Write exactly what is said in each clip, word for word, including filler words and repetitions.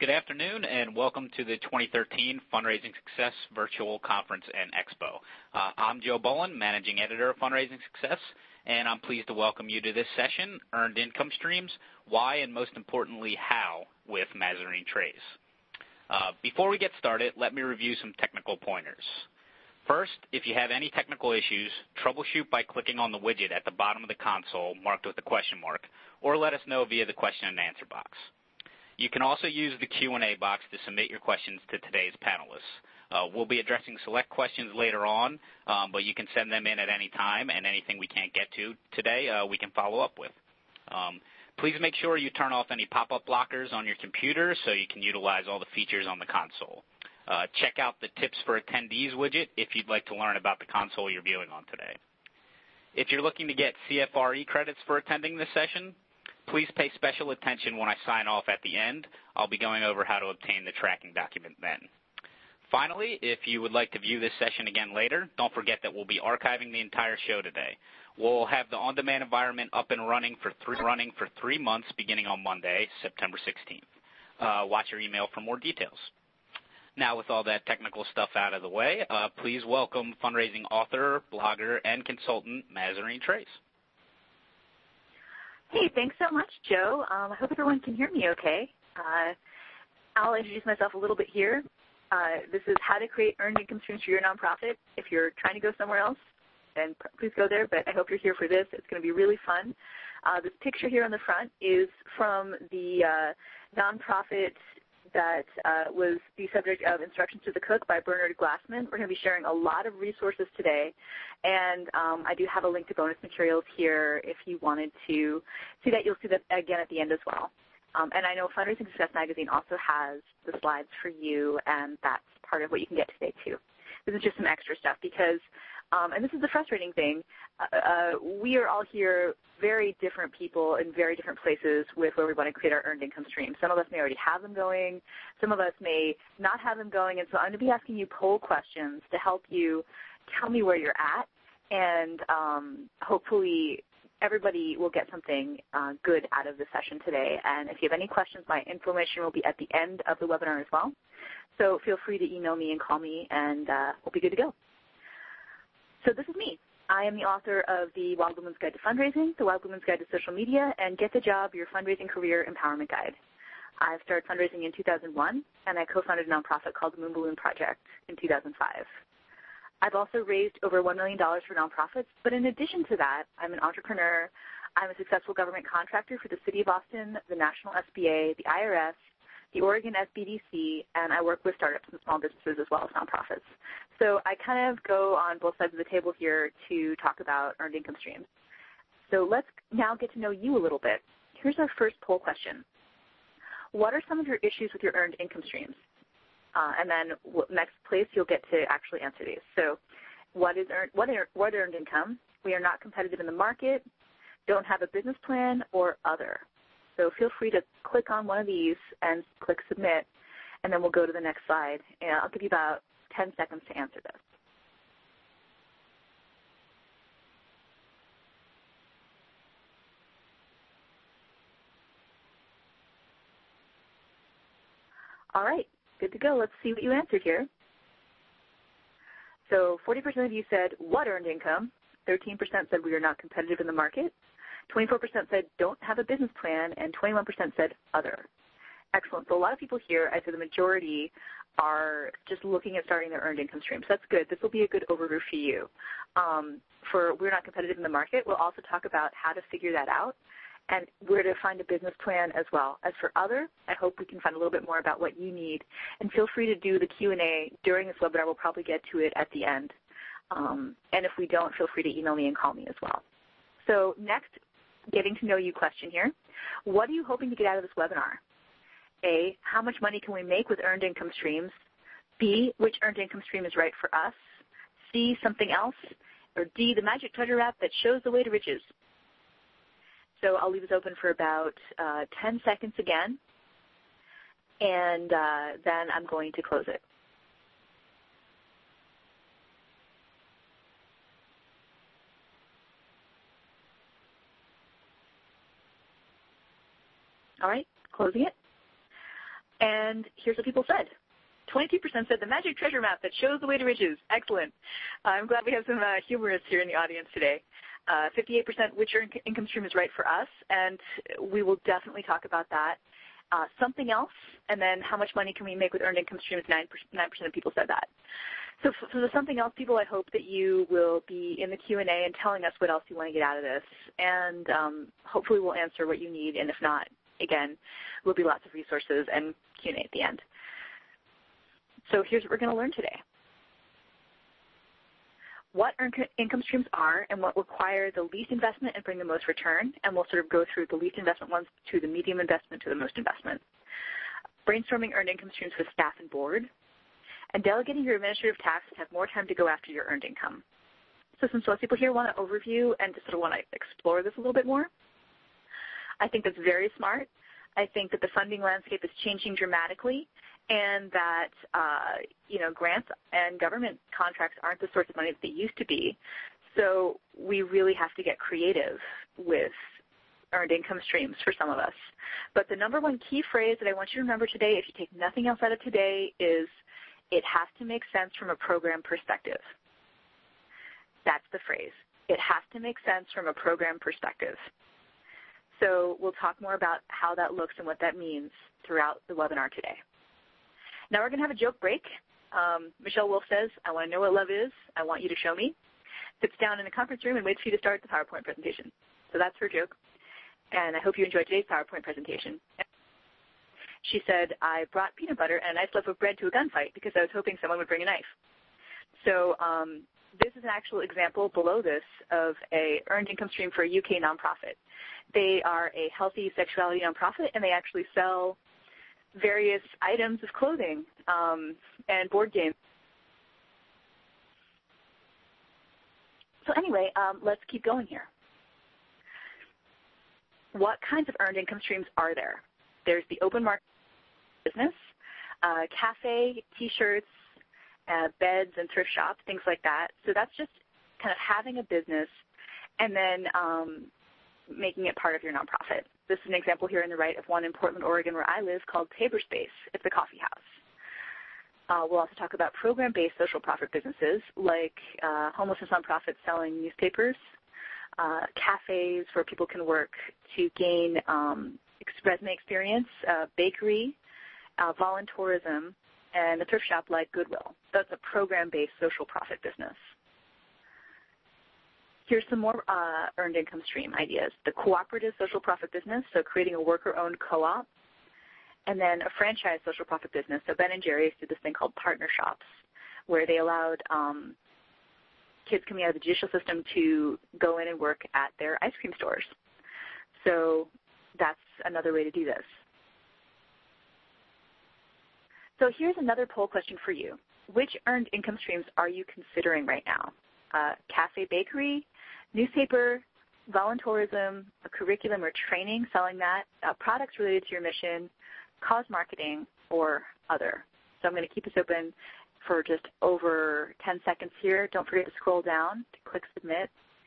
Good afternoon, and welcome to the twenty thirteen Fundraising Success Virtual Conference and Expo. Uh, I'm Joe Bowen, Managing Editor of Fundraising Success, and I'm pleased to welcome you to this session, Earned Income Streams, Why and Most Importantly How with Mazarin Trace. Uh, before we get started, let me review some technical pointers. First, if you have any technical issues, troubleshoot by clicking on the widget at the bottom of the console marked with a question mark, or let us know via the question and answer box. You can also use the Q and A box to submit your questions to today's panelists. Uh, we'll be addressing select questions later on, um, but you can send them in at any time, and anything we can't get to today, uh, we can follow up with. Um, please make sure you turn off any pop-up blockers on your computer so you can utilize all the features on the console. Uh, check out the Tips for Attendees widget if you'd like to learn about the console you're viewing on today. If you're looking to get C F R E credits for attending this session, please pay special attention when I sign off at the end. I'll be going over how to obtain the tracking document then. Finally, if you would like to view this session again later, don't forget that we'll be archiving the entire show today. We'll have the on-demand environment up and running for three, running for three months beginning on Monday, September sixteenth. Uh, watch your email for more details. Now, with all that technical stuff out of the way, uh, please welcome fundraising author, blogger, and consultant, Mazarin Trace. Hey, thanks so much, Joe. Um, I hope everyone can hear me okay. Uh, I'll introduce myself a little bit here. Uh, this is how to create earned income streams for your nonprofit. If you're trying to go somewhere else, then please go there, but I hope you're here for this. It's going to be really fun. Uh, this picture here on the front is from the uh, nonprofit that uh, was the subject of Instructions to the Cook by Bernard Glassman. We're going to be sharing a lot of resources today, and um, I do have a link to bonus materials here if you wanted to see that. You'll see that again at the end as well. Um, and I know Fundraising Success Magazine also has the slides for you, and that's part of what you can get today too. This is just some extra stuff because, um, and this is the frustrating thing, uh, uh, we are all here very different people in very different places with where we want to create our earned income stream. Some of us may already have them going. Some of us may not have them going. And so I'm going to be asking you poll questions to help you tell me where you're at. And um, hopefully everybody will get something uh, good out of the session today. And if you have any questions, my information will be at the end of the webinar as well. So feel free to email me and call me, and uh, we'll be good to go. So this is me. I am the author of the Wild Woman's Guide to Fundraising, the Wild Woman's Guide to Social Media, and Get the Job, Your Fundraising Career Empowerment Guide. I started fundraising in two thousand one, and I co-founded a nonprofit called the Moon Balloon Project in two thousand five. I've also raised over one million dollars for nonprofits, but in addition to that, I'm an entrepreneur. I'm a successful government contractor for the City of Austin, the National S B A, the I R S, the Oregon S B D C, and I work with startups and small businesses as well as nonprofits. So I kind of go on both sides of the table here to talk about earned income streams. So let's now get to know you a little bit. Here's our first poll question. What are some of your issues with your earned income streams? Uh, and then next place, you'll get to actually answer these. So what is earned, what, are, what earned income? We are not competitive in the market, don't have a business plan, or other. So feel free to click on one of these and click Submit, and then we'll go to the next slide. And I'll give you about ten seconds to answer this. All right, good to go. Let's see what you answered here. So forty percent of you said, what earned income? thirteen percent said we are not competitive in the market. twenty-four percent said don't have a business plan, and twenty-one percent said other. Excellent. So a lot of people here, I'd say the majority, are just looking at starting their earned income stream. So that's good. This will be a good overview for you. Um, for we're not competitive in the market, we'll also talk about how to figure that out and where to find a business plan as well. As for other, I hope we can find a little bit more about what you need. And feel free to do the Q and A during this webinar. We'll probably get to it at the end. Um, and if we don't, feel free to email me and call me as well. So next, getting to know you question here. What are you hoping to get out of this webinar? A, how much money can we make with earned income streams? B, which earned income stream is right for us? C, something else? Or D, the magic treasure map that shows the way to riches? So I'll leave this open for about uh, ten seconds again, and uh, then I'm going to close it. All right, closing it. And here's what people said. twenty-two percent said the magic treasure map that shows the way to riches. Excellent. Uh, I'm glad we have some uh, humorists here in the audience today. Uh, fifty-eight percent which income stream is right for us, and we will definitely talk about that. Uh, something else, and then how much money can we make with earned income streams? nine percent of people said that. So for the something else people, I hope that you will be in the Q and A and telling us what else you want to get out of this, and um, hopefully we'll answer what you need, and if not, again, will be lots of resources and Q and A at the end. So here's what we're going to learn today. What earned income streams are and what require the least investment and bring the most return, and we'll sort of go through the least investment ones to the medium investment to the most investment. Brainstorming earned income streams with staff and board, and delegating your administrative tasks to have more time to go after your earned income. So since most people here want to overview and just sort of want to explore this a little bit more, I think that's very smart. I think that the funding landscape is changing dramatically, and that uh, you know, grants and government contracts aren't the sorts of money that they used to be. So we really have to get creative with earned income streams for some of us. But the number one key phrase that I want you to remember today, if you take nothing else out of today, is it has to make sense from a program perspective. That's the phrase. It has to make sense from a program perspective. So we'll talk more about how that looks and what that means throughout the webinar today. Now we're going to have a joke break. Um, Michelle Wolf says, I want to know what love is. I want you to show me. Sits down in the conference room and waits for you to start the PowerPoint presentation. So that's her joke. And I hope you enjoyed today's PowerPoint presentation. She said, I brought peanut butter and a nice loaf of bread to a gunfight because I was hoping someone would bring a knife. So um, this is an actual example below this of a earned income stream for a U K nonprofit. They are a healthy sexuality nonprofit, and they actually sell various items of clothing um, and board games. So anyway, um, let's keep going here. What kinds of earned income streams are there? There's the open market business, uh, cafe, T-shirts, uh, beds and thrift shops, things like that. So that's just kind of having a business and then um, making it part of your nonprofit. This is an example here on the right of one in Portland, Oregon, where I live, called Tabor Space. It's a coffee house. Uh, we'll also talk about program-based social profit businesses like uh, homelessness nonprofits selling newspapers, uh, cafes where people can work to gain um, resume experience, uh, bakery, uh, voluntourism, and a thrift shop like Goodwill. That's a program-based social profit business. Here's some more uh, earned income stream ideas. The cooperative social profit business, so creating a worker-owned co-op, and then a franchise social profit business. So Ben and Jerry's did this thing called partner shops, where they allowed um, kids coming out of the judicial system to go in and work at their ice cream stores. So that's another way to do this. So here's another poll question for you. Which earned income streams are you considering right now? Uh, cafe bakery, newspaper, voluntourism, a curriculum or training, selling that, uh, products related to your mission, cause marketing, or other. So I'm going to keep this open for just over ten seconds here. Don't forget to scroll down to click submit.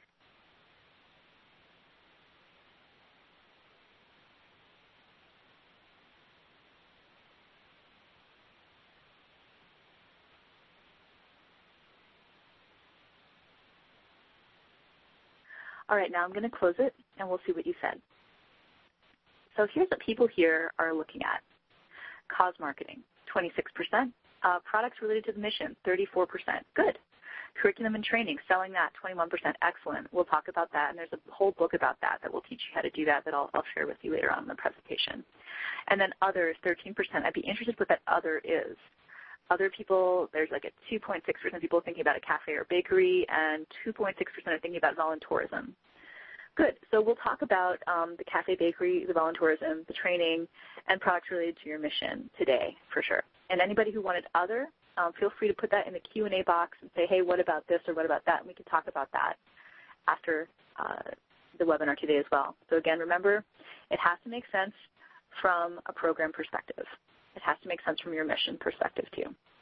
All right, now I'm going to close it, and we'll see what you said. So here's what people here are looking at. Cause marketing, twenty-six percent. Uh, products related to the mission, thirty-four percent. Good. Curriculum and training, selling that, twenty-one percent. Excellent. We'll talk about that, and there's a whole book about that that will teach you how to do that that I'll, I'll share with you later on in the presentation. And then others, thirteen percent. I'd be interested what that other is. Other people, there's like a two point six percent people thinking about a cafe or bakery, and two point six percent are thinking about voluntourism. Good. So we'll talk about um, the cafe, bakery, the voluntourism, the training, and products related to your mission today for sure. And anybody who wanted other, um, feel free to put that in the Q and A box and say, hey, what about this or what about that? And we can talk about that after uh, the webinar today as well. So again, remember, it has to make sense from a program perspective. It has to make sense from your mission perspective too.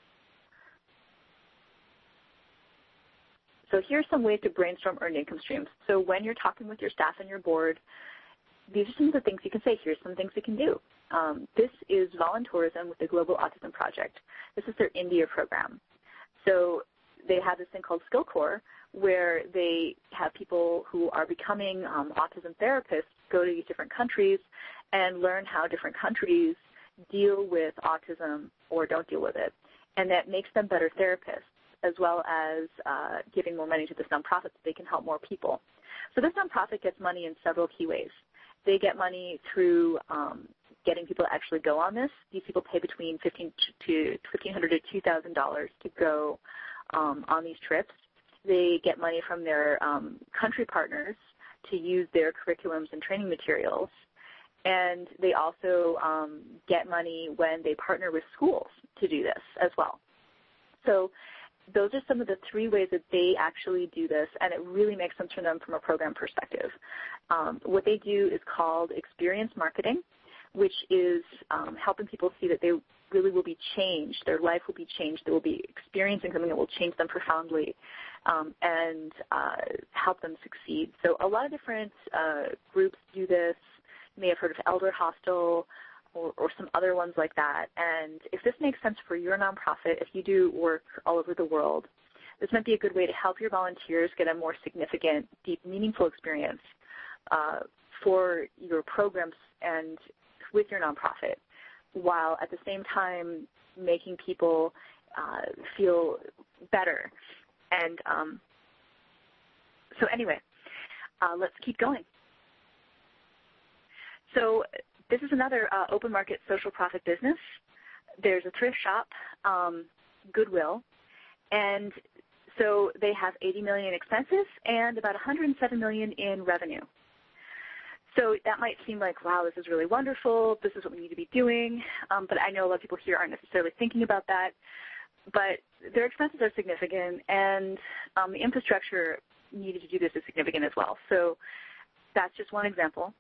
So here's some ways to brainstorm earned income streams. So when you're talking with your staff and your board, these are some of the things you can say. Here's some things we can do. Um, this is Voluntourism with the Global Autism Project. This is their India program. So they have this thing called Skill Corps, where they have people who are becoming um, autism therapists go to these different countries and learn how different countries deal with autism or don't deal with it. And that makes them better therapists, as well as uh, giving more money to this nonprofit so they can help more people. So this nonprofit gets money in several key ways. They get money through um, getting people to actually go on this. These people pay between fifteen hundred to two thousand dollars to go um, on these trips. They get money from their um, country partners to use their curriculums and training materials. And they also um, get money when they partner with schools to do this as well. So those are some of the three ways that they actually do this, and it really makes sense for them from a program perspective. Um, what they do is called experience marketing, which is um, helping people see that they really will be changed. Their life will be changed. They will be experiencing something that will change them profoundly um, and uh, help them succeed. So a lot of different uh, groups do this. You may have heard of Elder Hostel or, or some other ones like that. And if this makes sense for your nonprofit, if you do work all over the world, this might be a good way to help your volunteers get a more significant, deep, meaningful experience uh, for your programs and with your nonprofit, while at the same time making people uh, feel better. And um, so anyway, uh, let's keep going. So this is another uh, open market social profit business. There's a thrift shop, um, Goodwill, and so they have eighty million dollars in expenses and about one hundred seven million dollars in revenue. So that might seem like, wow, this is really wonderful. This is what we need to be doing. Um, but I know a lot of people here aren't necessarily thinking about that. But their expenses are significant, and um, the infrastructure needed to do this is significant as well. So that's just one example.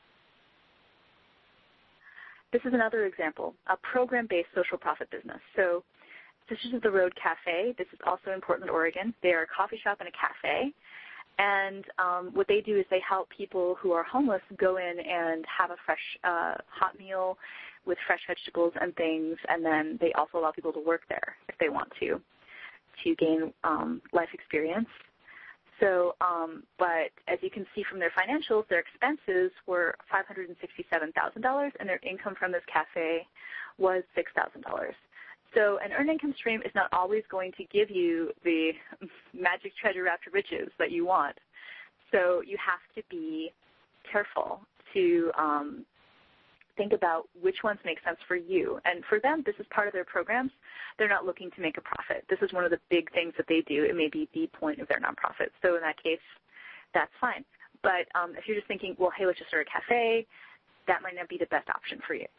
This is another example, a program-based social profit business. So Sisters of the Road Cafe. This is also in Portland, Oregon. They are a coffee shop and a cafe. And um, what they do is they help people who are homeless go in and have a fresh uh, hot meal with fresh vegetables and things, and then they also allow people to work there if they want to, to gain um, life experience. So, um, but as you can see from their financials, their expenses were five hundred sixty-seven thousand dollars, and their income from this cafe was six thousand dollars. So an earned income stream is not always going to give you the magic treasure after riches that you want. So you have to be careful to um, think about which ones make sense for you. And for them, this is part of their programs. They're not looking to make a profit. This is one of the big things that they do. It may be the point of their nonprofit. So in that case, that's fine. But um, if you're just thinking, well, hey, let's just start a cafe, that might not be the best option for you.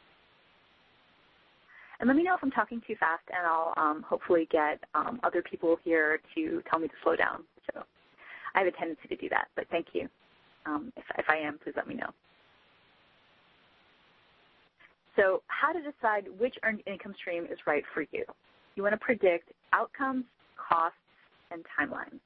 And let me know if I'm talking too fast, and I'll um, hopefully get um, other people here to tell me to slow down. So I have a tendency to do that, but thank you. Um, if, if I am, please let me know. So how to decide which earned income stream is right for you. You want to predict outcomes, costs, and timelines.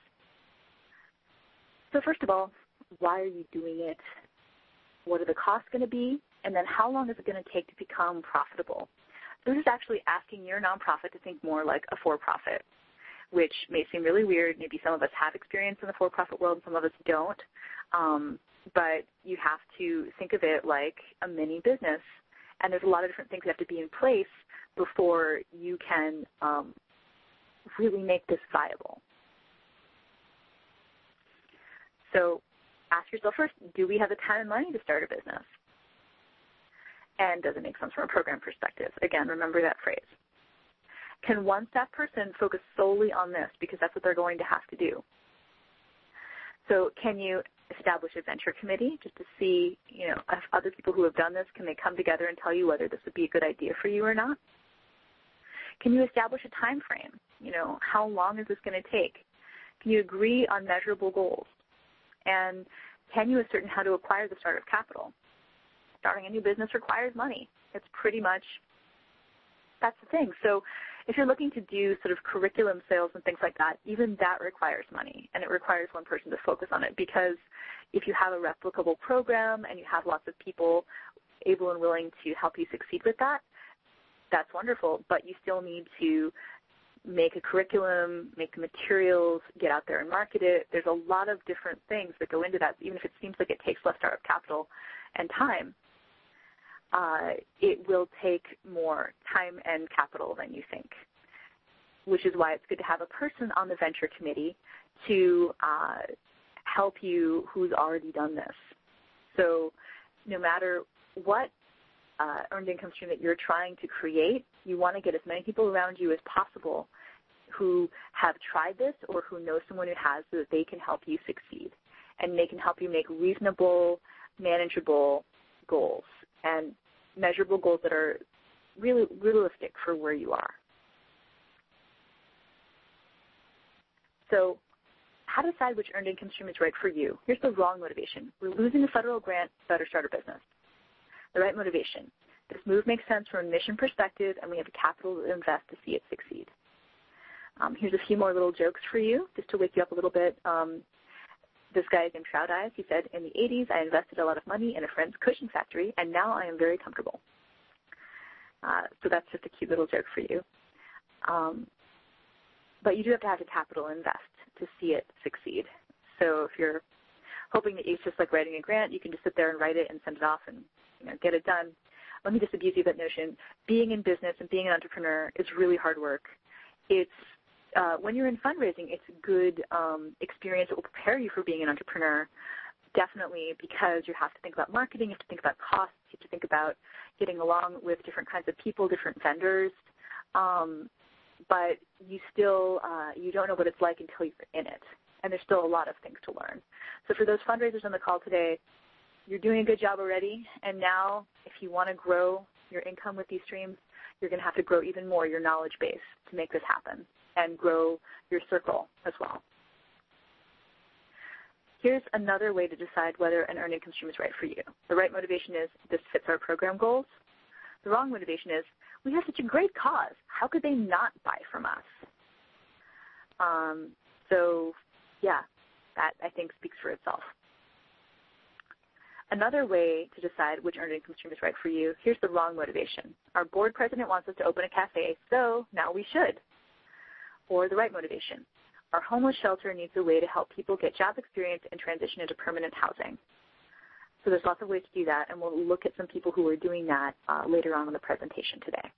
So first of all, why are you doing it? What are the costs going to be? And then how long is it going to take to become profitable? This is actually asking your nonprofit to think more like a for-profit, which may seem really weird. Maybe some of us have experience in the for-profit world and some of us don't. Um, but you have to think of it like a mini business. And there's a lot of different things that have to be in place before you can um, really make this viable. So ask yourself first, do we have the time and money to start a business? And does it make sense from a program perspective? Again, remember that phrase. Can one staff person focus solely on this because that's what they're going to have to do? So can you establish a venture committee just to see, you know, if other people who have done this, can they come together and tell you whether this would be a good idea for you or not? Can you establish a time frame? You know, how long is this going to take? Can you agree on measurable goals? And can you ascertain how to acquire the startup capital? Starting a new business requires money. It's pretty much, that's the thing. So if you're looking to do sort of curriculum sales and things like that, even that requires money, and it requires one person to focus on it, because if you have a replicable program and you have lots of people able and willing to help you succeed with that, that's wonderful, but you still need to make a curriculum, make the materials, get out there and market it. There's a lot of different things that go into that, even if it seems like it takes less startup capital and time. Uh, it will take more time and capital than you think, which is why it's good to have a person on the venture committee to uh, help you who's already done this. So no matter what uh, earned income stream that you're trying to create, you want to get as many people around you as possible who have tried this or who know someone who has, so that they can help you succeed. And they can help you make reasonable, manageable goals and measurable goals that are really realistic for where you are. So how to decide which earned income stream is right for you? Here's the wrong motivation. We're losing a federal grant, better start a business. The right motivation. This move makes sense from a mission perspective, and we have the capital to invest to see it succeed. Um, here's a few more little jokes for you, just to wake you up a little bit. Um, this guy is named Trout Eyes. He said, in the eighties, I invested a lot of money in a friend's cushion factory, and now I am very comfortable. Uh, so that's just a cute little joke for you. Um, but you do have to have the capital to invest to see it succeed. So if you're hoping that it's just like writing a grant, you can just sit there and write it and send it off and you know, get it done. Let me disabuse you of that notion. Being in business and being an entrepreneur is really hard work. It's uh, when you're in fundraising, it's a good um, experience that will prepare you for being an entrepreneur, definitely, because you have to think about marketing, you have to think about costs, you have to think about getting along with different kinds of people, different vendors. Um, but you still, uh, you don't know what it's like until you're in it. And there's still a lot of things to learn. So for those fundraisers on the call today, you're doing a good job already. And now if you want to grow your income with these streams, you're going to have to grow even more your knowledge base to make this happen and grow your circle as well. Here's another way to decide whether an earned income stream is right for you. The right motivation is this fits our program goals. The wrong motivation is we have such a great cause. How could they not buy from us? Um, so, yeah, that I think speaks for itself. Another way to decide which earned income stream is right for you, here's the wrong motivation. Our board president wants us to open a cafe, so now we should. Or the right motivation. Our homeless shelter needs a way to help people get job experience and transition into permanent housing. So there's lots of ways to do that, and we'll look at some people who are doing that uh, later on in the presentation today.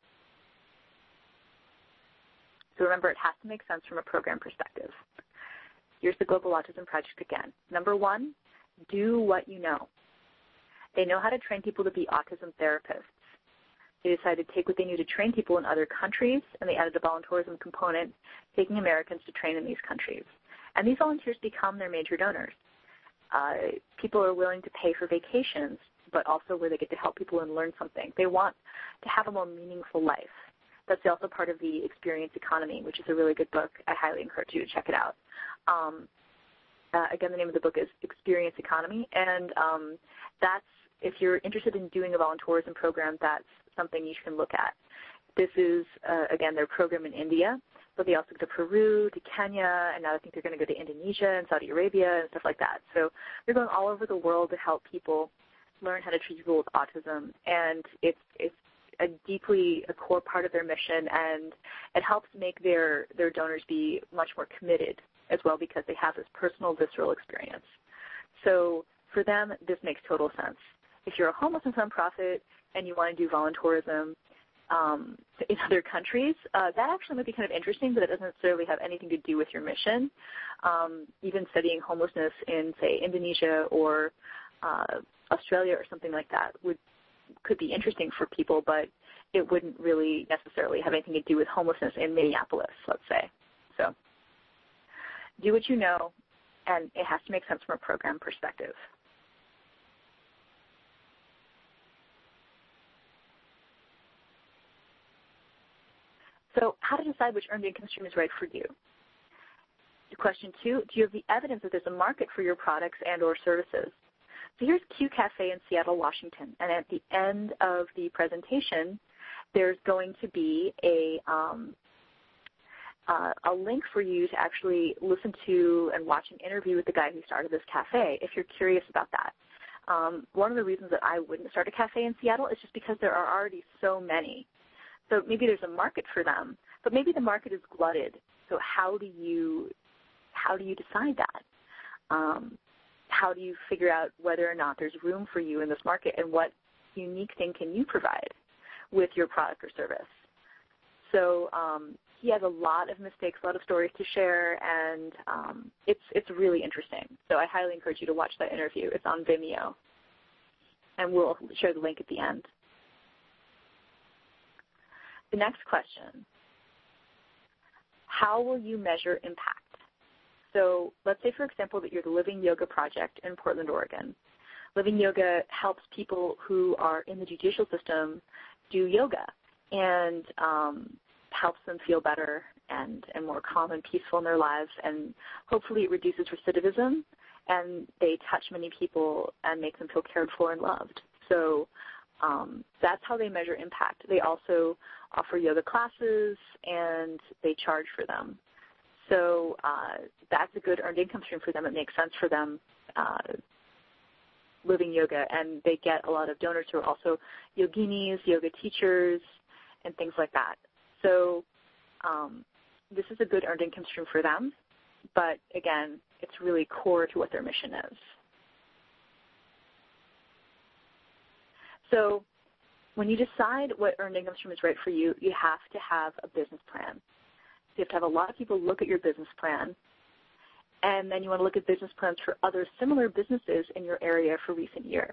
So remember, it has to make sense from a program perspective. Here's the Global Autism Project again. Number one, do what you know. They know how to train people to be autism therapists. They decided to take what they knew to train people in other countries, and they added a volunteerism component, taking Americans to train in these countries. And these volunteers become their major donors. Uh, people are willing to pay for vacations, but also where they get to help people and learn something. They want to have a more meaningful life. That's also part of the Experience Economy, which is a really good book. I highly encourage you to check it out. Um, uh, again, the name of the book is Experience Economy, and um, that's, if you're interested in doing a volunteerism program, that's something you can look at. This is, uh, again, their program in India, but they also go to Peru, to Kenya, and now I think they're going to go to Indonesia and Saudi Arabia and stuff like that. So they're going all over the world to help people learn how to treat people with autism, and it's, it's a deeply a core part of their mission, and it helps make their, their donors be much more committed as well because they have this personal, visceral experience. So for them, this makes total sense. If you're a homelessness nonprofit and you want to do volunteerism um, in other countries, uh, that actually might be kind of interesting, but it doesn't necessarily have anything to do with your mission. Um, even studying homelessness in, say, Indonesia or uh, Australia or something like that would could be interesting for people, but it wouldn't really necessarily have anything to do with homelessness in Minneapolis, let's say. So do what you know, and it has to make sense from a program perspective. So how to decide which earned income stream is right for you? Question two, do you have the evidence that there's a market for your products and or services? So here's Q Cafe in Seattle, Washington, and at the end of the presentation, there's going to be a, um, uh, a link for you to actually listen to and watch an interview with the guy who started this cafe if you're curious about that. Um, one of the reasons that I wouldn't start a cafe in Seattle is just because there are already so many. So maybe there's a market for them, but maybe the market is glutted. So how do you how do you decide that? Um, how do you figure out whether or not there's room for you in this market, and what unique thing can you provide with your product or service? So um, he has a lot of mistakes, a lot of stories to share, and um, it's it's really interesting. So I highly encourage you to watch that interview. It's on Vimeo, and we'll share the link at the end. The next question, how will you measure impact? So let's say, for example, that you're the Living Yoga Project in Portland, Oregon. Living Yoga helps people who are in the judicial system do yoga and um, helps them feel better and, and more calm and peaceful in their lives, and hopefully it reduces recidivism, and they touch many people and make them feel cared for and loved. So um, that's how they measure impact. They also offer yoga classes, and they charge for them. So uh, that's a good earned income stream for them. It makes sense for them uh, living yoga, and they get a lot of donors who are also yoginis, yoga teachers, and things like that. So um, this is a good earned income stream for them, but again, it's really core to what their mission is. So when you decide what earned income stream is right for you, you have to have a business plan. You have to have a lot of people look at your business plan, and then you want to look at business plans for other similar businesses in your area for recent years.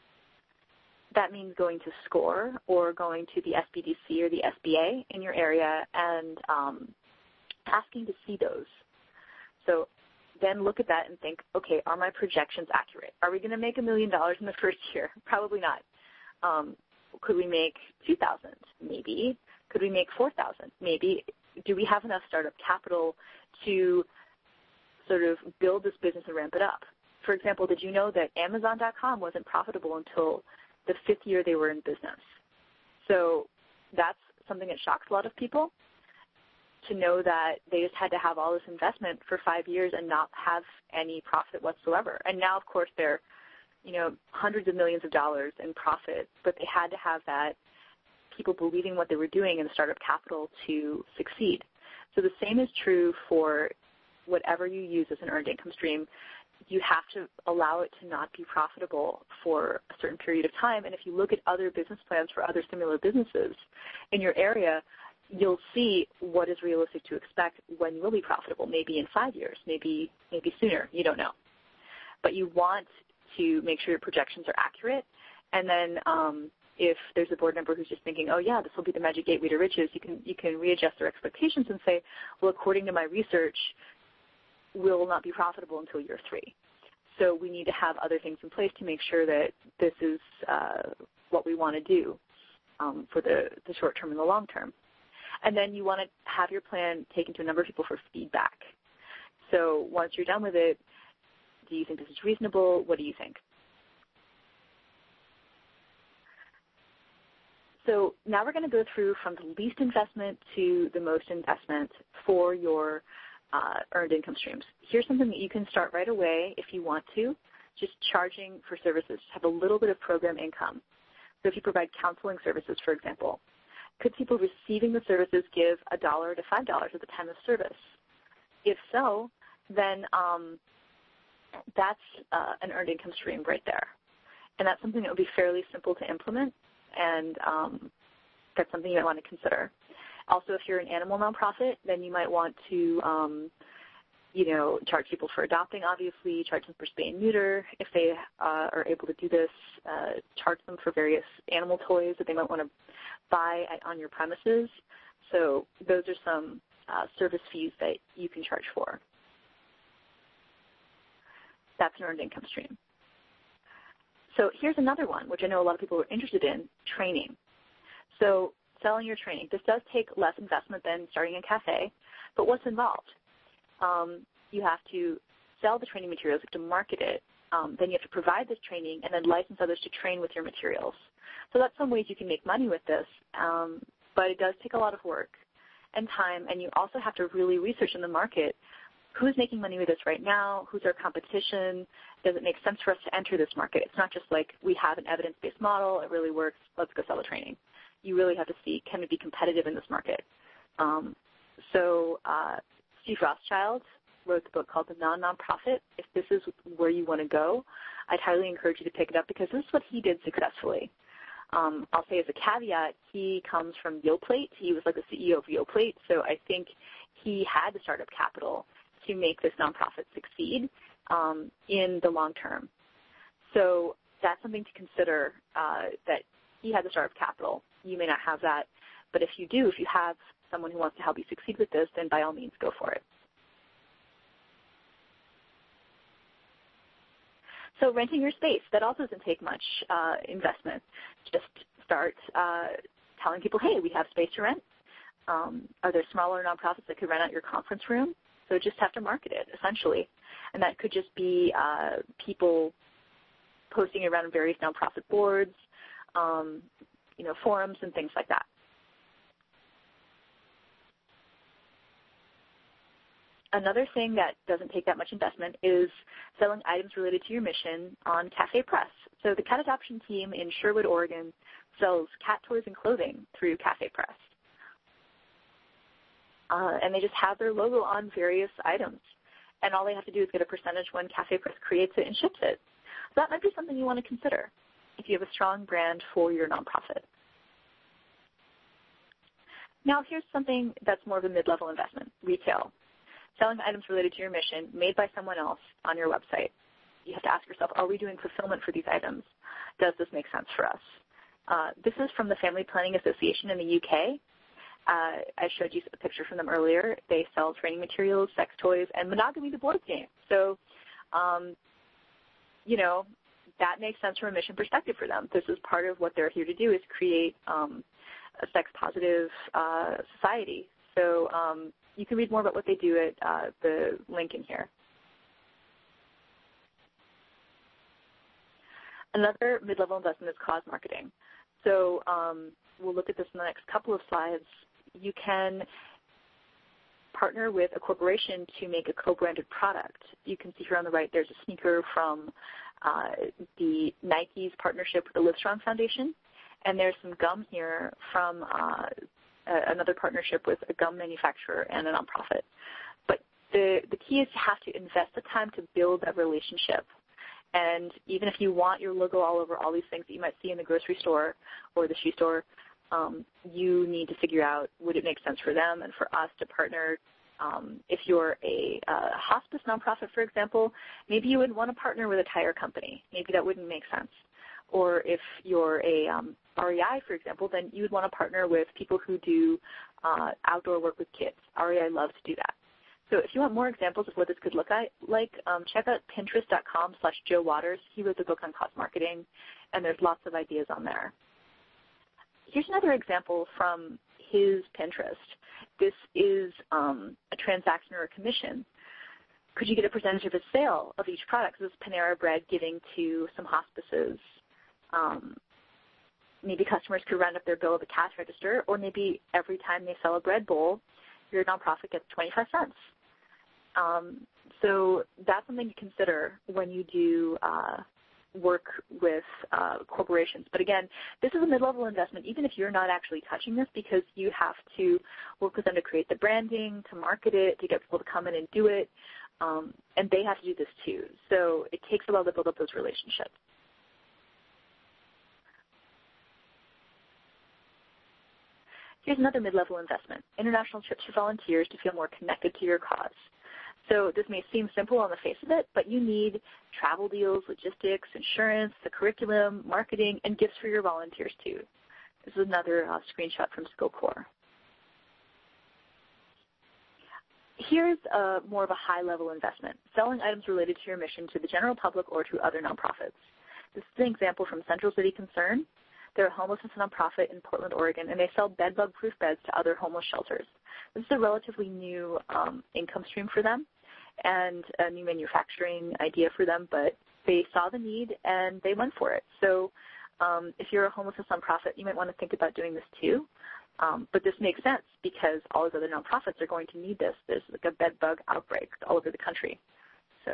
That means going to SCORE or going to the S B D C or the S B A in your area and um, asking to see those. So then look at that and think, okay, are my projections accurate? Are we going to make a million dollars in the first year? Probably not. Um, could we make two thousand dollars? Maybe. Could we make four thousand dollars? Maybe. Do we have enough startup capital to sort of build this business and ramp it up? For example, did you know that Amazon dot com wasn't profitable until the fifth year they were in business? So that's something that shocks a lot of people, to know that they just had to have all this investment for five years and not have any profit whatsoever. And now, of course, they're, you know, hundreds of millions of dollars in profit, but they had to have that people believing what they were doing in the startup capital to succeed. So the same is true for whatever you use as an earned income stream. You have to allow it to not be profitable for a certain period of time. And if you look at other business plans for other similar businesses in your area, you'll see what is realistic to expect when you will be profitable, maybe in five years, maybe maybe sooner. You don't know. But you want to make sure your projections are accurate. And then um, if there's a board member who's just thinking, oh, yeah, this will be the magic gateway to riches, you can you can readjust their expectations and say, well, according to my research, we'll not be profitable until year three. So we need to have other things in place to make sure that this is uh, what we want to do um, for the, the short term and the long term. And then you want to have your plan taken to a number of people for feedback. So once you're done with it, do you think this is reasonable? What do you think? So now we're going to go through from the least investment to the most investment for your uh, earned income streams. Here's something that you can start right away if you want to, just charging for services. Have a little bit of program income. So if you provide counseling services, for example, could people receiving the services give a dollar to five dollars at the time of service? If so, then um, that's uh, an earned income stream right there. And that's something that would be fairly simple to implement, and um, that's something you might want to consider. Also, if you're an animal nonprofit, then you might want to, um, you know, charge people for adopting, obviously, charge them for spay and neuter if they uh, are able to do this, uh, charge them for various animal toys that they might want to buy at, on your premises. So those are some uh, service fees that you can charge for. That's an earned income stream. So here's another one, which I know a lot of people are interested in, training. So selling your training. This does take less investment than starting a cafe, but what's involved? Um, you have to sell the training materials, you have to market it, um, then you have to provide this training and then license others to train with your materials. So that's some ways you can make money with this, um, but it does take a lot of work and time, and you also have to really research in the market who's making money with this right now? Who's our competition? Does it make sense for us to enter this market? It's not just like we have an evidence-based model. It really works. Let's go sell the training. You really have to see, can we be competitive in this market? Um, so uh, Steve Rothschild wrote the book called The Non-Nonprofit. If this is where you want to go, I'd highly encourage you to pick it up because this is what he did successfully. Um, I'll say as a caveat, he comes from Yoplait. He was like the C E O of Yoplait, so I think he had the startup capital to make this nonprofit succeed um, in the long term. So that's something to consider, uh, that he had the startup capital. You may not have that, but if you do, if you have someone who wants to help you succeed with this, then by all means, go for it. So renting your space, that also doesn't take much uh, investment. Just start uh, telling people, hey, we have space to rent. Um, are there smaller nonprofits that could rent out your conference room? So just have to market it, essentially. And that could just be uh, people posting it around various nonprofit boards, um, you know, forums and things like that. Another thing that doesn't take that much investment is selling items related to your mission on Cafe Press. So the cat adoption team in Sherwood, Oregon sells cat toys and clothing through Cafe Press. Uh, and they just have their logo on various items. And all they have to do is get a percentage when Cafe Press creates it and ships it. So that might be something you want to consider if you have a strong brand for your nonprofit. Now here's something that's more of a mid-level investment, retail. Selling items related to your mission made by someone else on your website. You have to ask yourself, are we doing fulfillment for these items? Does this make sense for us? Uh, this is from the Family Planning Association in the U K. Uh, I showed you a picture from them earlier. They sell training materials, sex toys, and Monogamy the board game. So, um, you know, that makes sense from a mission perspective for them. This is part of what they're here to do is create um, a sex-positive uh, society. So um, you can read more about what they do at uh, the link in here. Another mid-level investment is cause marketing. So um, we'll look at this in the next couple of slides. You can partner with a corporation to make a co-branded product. You can see here on the right there's a sneaker from uh, the Nike's partnership with the Livestrong Foundation, and there's some gum here from uh, another partnership with a gum manufacturer and a nonprofit. But the, the key is you have to invest the time to build that relationship. And even if you want your logo all over all these things that you might see in the grocery store or the shoe store, um, you need to figure out, would it make sense for them and for us to partner? Um, if you're a uh, hospice nonprofit, for example, maybe you would want to partner with a tire company. Maybe that wouldn't make sense. Or if you're a um, R E I, for example, then you would want to partner with people who do uh, outdoor work with kids. R E I loves to do that. So if you want more examples of what this could look like, um, check out pinterest.com slash Joe Waters. He wrote the book on cost marketing, and there's lots of ideas on there. Here's another example from his Pinterest. This is um, a transaction or a commission. Could you get a percentage of a sale of each product? This is Panera Bread giving to some hospices. Um, maybe customers could round up their bill at the cash register, or maybe every time they sell a bread bowl, your nonprofit gets twenty-five cents. Um, so that's something to consider when you do uh, work with uh, corporations. But again, this is a mid-level investment, even if you're not actually touching this, because you have to work with them to create the branding, to market it, to get people to come in and do it, um, and they have to do this too. So it takes a while to build up those relationships. Here's another mid-level investment, international trips for volunteers to feel more connected to your cause. So this may seem simple on the face of it, but you need travel deals, logistics, insurance, the curriculum, marketing, and gifts for your volunteers too. This is another uh, screenshot from SkillCorps. Here's a, more of a high-level investment, selling items related to your mission to the general public or to other nonprofits. This is an example from Central City Concern. They're a homelessness nonprofit in Portland, Oregon, and they sell bed-bug-proof beds to other homeless shelters. This is a relatively new um, income stream for them and a new manufacturing idea for them, but they saw the need and they went for it. So um, if you're a homelessness nonprofit, you might want to think about doing this too. Um, but this makes sense because all these other nonprofits are going to need this. There's like a bed bug outbreak all over the country. So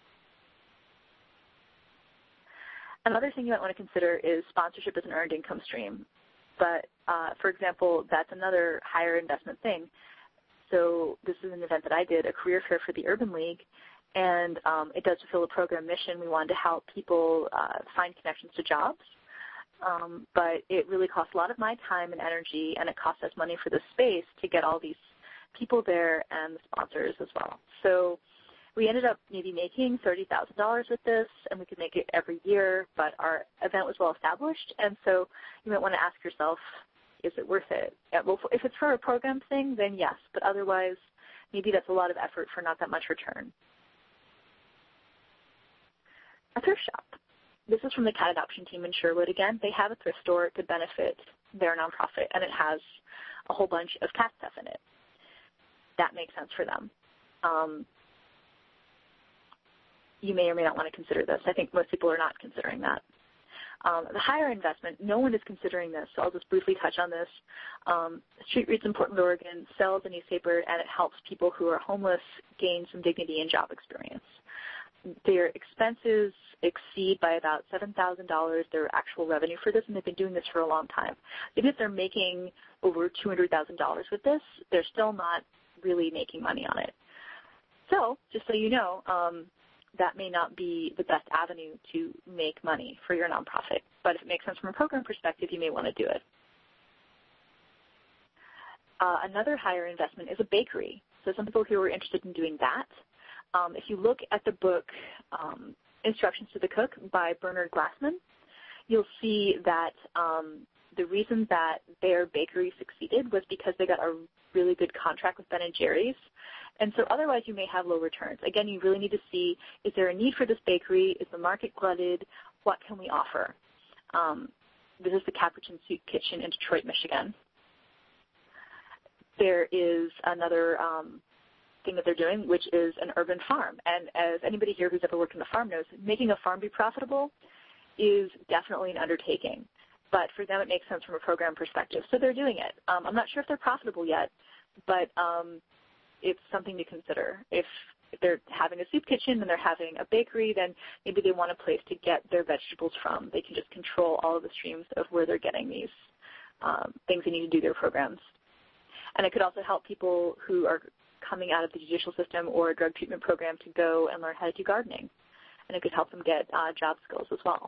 another thing you might want to consider is sponsorship as an earned income stream. But, uh, for example, that's another higher investment thing. So this is an event that I did, a career fair for the Urban League, and um, it does fulfill a program mission. We wanted to help people uh, find connections to jobs. Um, but it really costs a lot of my time and energy, and it costs us money for the space to get all these people there and the sponsors as well. So we ended up maybe making thirty thousand dollars with this, and we could make it every year, but our event was well established, and so you might want to ask yourself, is it worth it? Yeah, well, if it's for a program thing, then yes, but otherwise maybe that's a lot of effort for not that much return. A thrift shop. This is from the cat adoption team in Sherwood again. They have a thrift store to benefit their nonprofit, and it has a whole bunch of cat stuff in it. That makes sense for them. Um, you may or may not want to consider this. I think most people are not considering that. Um, the higher investment, no one is considering this, so I'll just briefly touch on this. Um, Street Reads in Portland, Oregon sells a newspaper, and it helps people who are homeless gain some dignity and job experience. Their expenses exceed by about seven thousand dollars their actual revenue for this, and they've been doing this for a long time. Even if they're making over two hundred thousand dollars with this, they're still not really making money on it. So just so you know, um, that may not be the best avenue to make money for your nonprofit, but if it makes sense from a program perspective, you may want to do it. Uh, another higher investment is a bakery. So some people who are interested in doing that, Um, if you look at the book um, Instructions to the Cook by Bernard Glassman, you'll see that um, the reason that their bakery succeeded was because they got a really good contract with Ben and Jerry's. And so otherwise you may have low returns. Again, you really need to see, is there a need for this bakery? Is the market glutted? What can we offer? Um, this is the Capuchin Soup Kitchen in Detroit, Michigan. There is another um, thing that they're doing, which is an urban farm. And as anybody here who's ever worked in the farm knows, making a farm be profitable is definitely an undertaking. But for them, it makes sense from a program perspective. So they're doing it. Um, I'm not sure if they're profitable yet, but um, it's something to consider. If, if they're having a soup kitchen and they're having a bakery, then maybe they want a place to get their vegetables from. They can just control all of the streams of where they're getting these um, things they need to do their programs. And it could also help people who are coming out of the judicial system or a drug treatment program to go and learn how to do gardening. And it could help them get uh, job skills as well.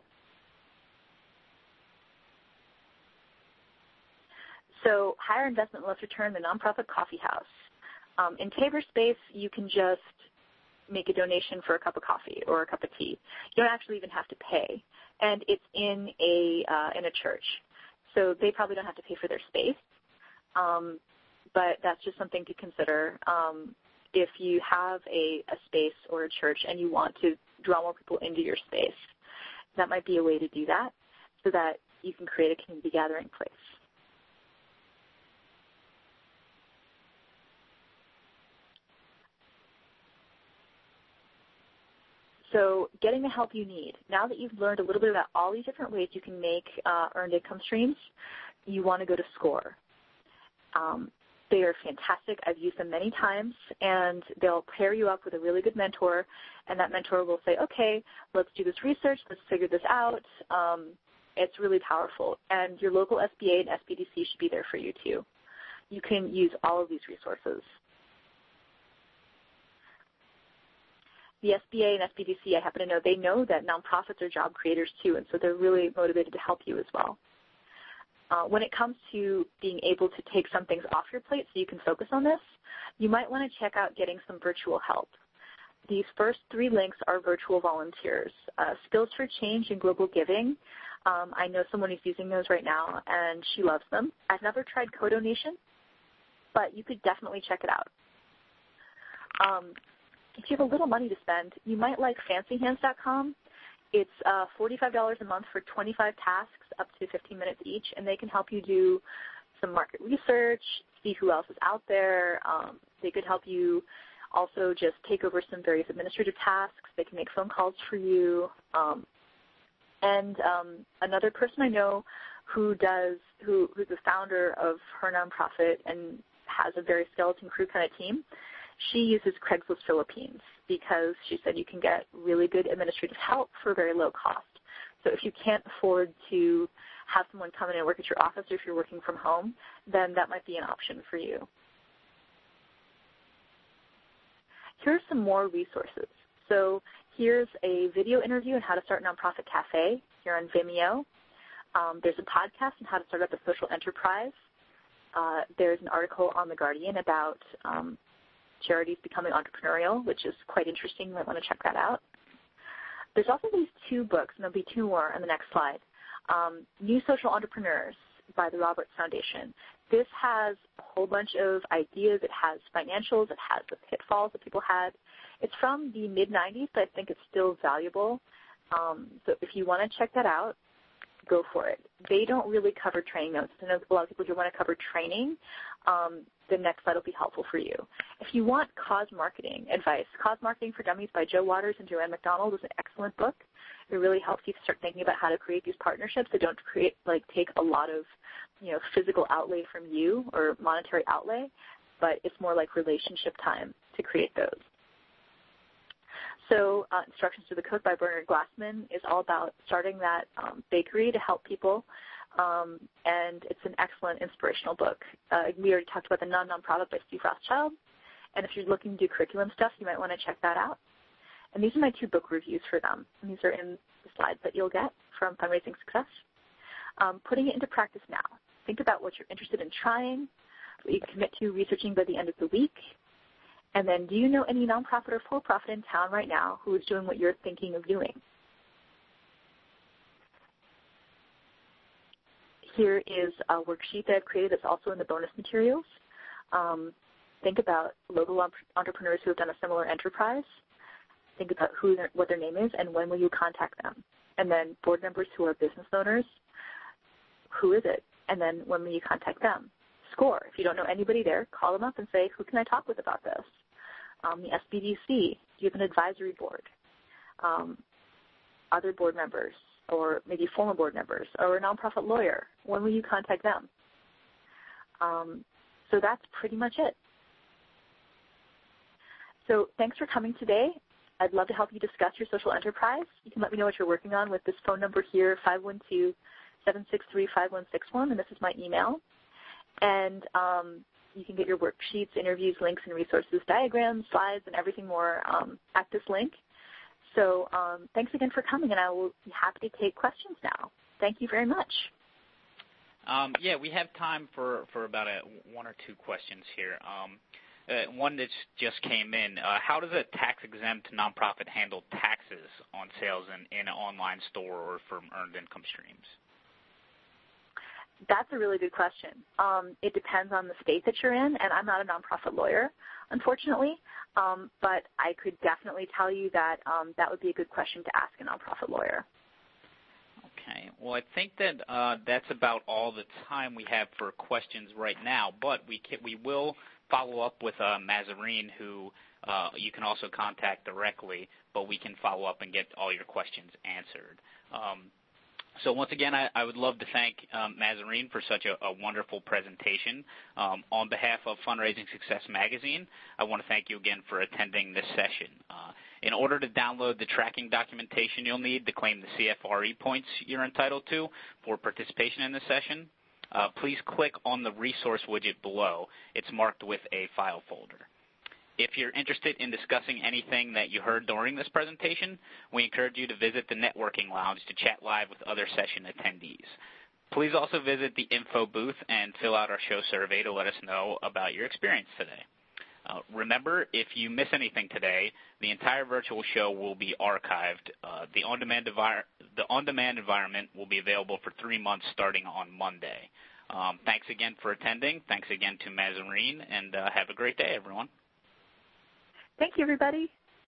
So higher investment, less return, the nonprofit coffee house. Um, in Tabor space, you can just make a donation for a cup of coffee or a cup of tea. You don't actually even have to pay. And it's in a, uh, in a church. So they probably don't have to pay for their space. Um, but that's just something to consider. Um, if you have a, a space or a church and you want to draw more people into your space, that might be a way to do that so that you can create a community gathering place. So getting the help you need. Now that you've learned a little bit about all these different ways you can make uh, earned income streams, you want to go to SCORE. Um, they are fantastic. I've used them many times, and they'll pair you up with a really good mentor, and that mentor will say, okay, let's do this research, let's figure this out. Um, it's really powerful, and your local S B A and S B D C should be there for you too. You can use all of these resources. The S B A and S B D C, I happen to know, they know that nonprofits are job creators too, and so they're really motivated to help you as well. Uh, when it comes to being able to take some things off your plate so you can focus on this, you might want to check out getting some virtual help. These first three links are virtual volunteers. Uh, Skills for Change and Global Giving. Um, I know someone who's using those right now, and she loves them. I've never tried co-donation, but you could definitely check it out. Um, if you have a little money to spend, you might like fancy hands dot com. It's uh, forty-five dollars a month for twenty-five tasks, up to fifteen minutes each, and they can help you do some market research, see who else is out there. Um, they could help you also just take over some various administrative tasks. They can make phone calls for you. Um, and um, another person I know who does who who's the founder of her nonprofit and has a very skeleton crew kind of team. She uses Craigslist Philippines because she said you can get really good administrative help for very low cost. So if you can't afford to have someone come in and work at your office, or if you're working from home, then that might be an option for you. Here are some more resources. So here's a video interview on how to start a nonprofit cafe here on Vimeo. Um, there's a podcast on how to start up a social enterprise. Uh, there's an article on The Guardian about um, charities becoming entrepreneurial, which is quite interesting. You might want to check that out. There's also these two books, and there'll be two more on the next slide. Um, New Social Entrepreneurs by the Roberts Foundation. This has a whole bunch of ideas. It has financials. It has the pitfalls that people had. It's from the mid nineties, but I think it's still valuable. Um, so if you want to check that out, go for it. They don't really cover training notes. I know a lot of people who want to cover training. Um, the next slide will be helpful for you. If you want cause marketing advice, Cause Marketing for Dummies by Joe Waters and Joanne McDonald is an excellent book. It really helps you start thinking about how to create these partnerships that don't create like take a lot of you know physical outlay from you or monetary outlay, but it's more like relationship time to create those. So uh, Instructions to the Cook by Bernard Glassman is all about starting that um, bakery to help people, um, and it's an excellent inspirational book. Uh, we already talked about The Non-Nonprofit by Steve Rothschild, and if you're looking to do curriculum stuff, you might want to check that out. And these are my two book reviews for them. And these are in the slides that you'll get from Fundraising Success. Um, putting it into practice now. Think about what you're interested in trying, what you can commit to researching by the end of the week. And then do you know any nonprofit or for-profit in town right now who is doing what you're thinking of doing? Here is a worksheet that I've created that's also in the bonus materials. Um, think about local entrepreneurs who have done a similar enterprise. Think about who their, what their name is and when will you contact them. And then board members who are business owners, who is it? And then when will you contact them? Score. If you don't know anybody there, call them up and say, who can I talk with about this? Um, the S B D C, do you have an advisory board? Um, other board members, or maybe former board members, or a nonprofit lawyer, when will you contact them? Um, so that's pretty much it. So thanks for coming today. I'd love to help you discuss your social enterprise. You can let me know what you're working on with this phone number here, five one two, seven six three, five one six one, and this is my email. And um, you can get your worksheets, interviews, links, and resources, diagrams, slides, and everything more um, at this link. So um, thanks again for coming, and I will be happy to take questions now. Thank you very much. Um, yeah, we have time for, for about a, one or two questions here. Um, uh, one that just came in. Uh, how does a tax-exempt nonprofit handle taxes on sales in, in an online store or from earned income streams? That's a really good question. Um, it depends on the state that you're in, and I'm not a nonprofit lawyer, unfortunately, um, but I could definitely tell you that um, that would be a good question to ask a nonprofit lawyer. Okay. Well, I think that uh, that's about all the time we have for questions right now, but we can, we will follow up with uh, Mazarine, who uh, you can also contact directly, but we can follow up and get all your questions answered. Um, So once again, I, I would love to thank um, Mazarine for such a, a wonderful presentation. Um, on behalf of Fundraising Success Magazine, I want to thank you again for attending this session. Uh, in order to download the tracking documentation you'll need to claim the C F R E points you're entitled to for participation in this session, uh, please click on the resource widget below. It's marked with a file folder. If you're interested in discussing anything that you heard during this presentation, we encourage you to visit the networking lounge to chat live with other session attendees. Please also visit the info booth and fill out our show survey to let us know about your experience today. Uh, remember, if you miss anything today, the entire virtual show will be archived. Uh, the on-demand envir- the on-demand environment will be available for three months starting on Monday. Um, thanks again for attending. Thanks again to Mazarine, and uh, have a great day, everyone. Thank you, everybody.